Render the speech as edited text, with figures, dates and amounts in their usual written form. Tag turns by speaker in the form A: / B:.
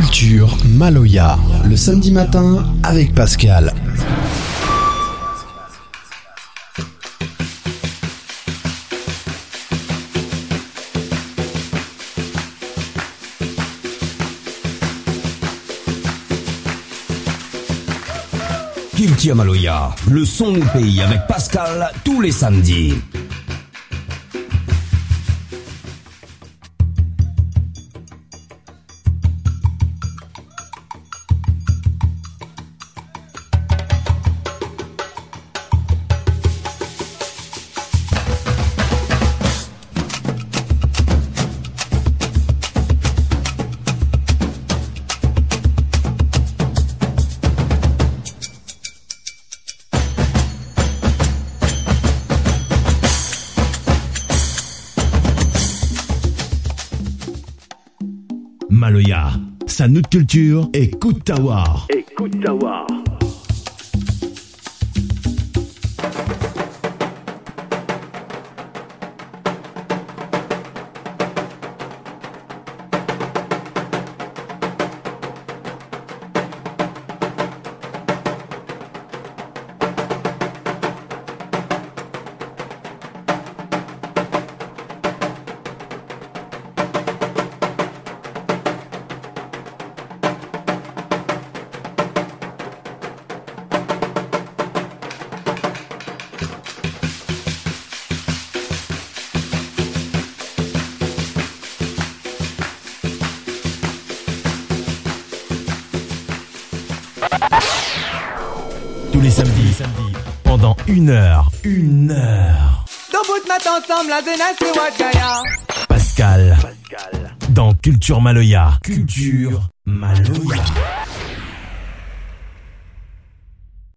A: Culture Maloya, le samedi matin avec Pascal.
B: Culture Maloya, le son du pays avec Pascal tous les samedis.
C: Maloya, sa note culture et Koutaouar. Tous les samedis, pendant une heure.
D: Debout matin ensemble, la jeunesse et Ouagaya.
C: Pascal, dans Culture Maloya. Culture Maloya.